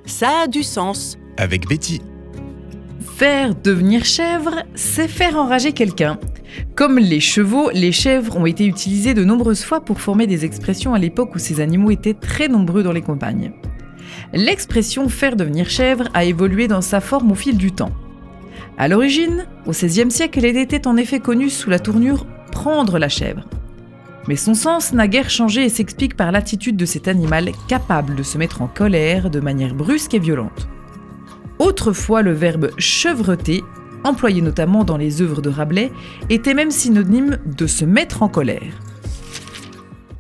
Ça a du sens. Avec Betty. Faire devenir chèvre, c'est faire enrager quelqu'un. Comme les chevaux, les chèvres ont été utilisées de nombreuses fois pour former des expressions à l'époque où ces animaux étaient très nombreux dans les campagnes. L'expression « faire devenir chèvre » a évolué dans sa forme au fil du temps. À l'origine, au XVIe siècle, elle était en effet connue sous la tournure « prendre la chèvre ». Mais son sens n'a guère changé et s'explique par l'attitude de cet animal capable de se mettre en colère de manière brusque et violente. Autrefois, le verbe « chevreter », employé notamment dans les œuvres de Rabelais, était même synonyme de se mettre en colère.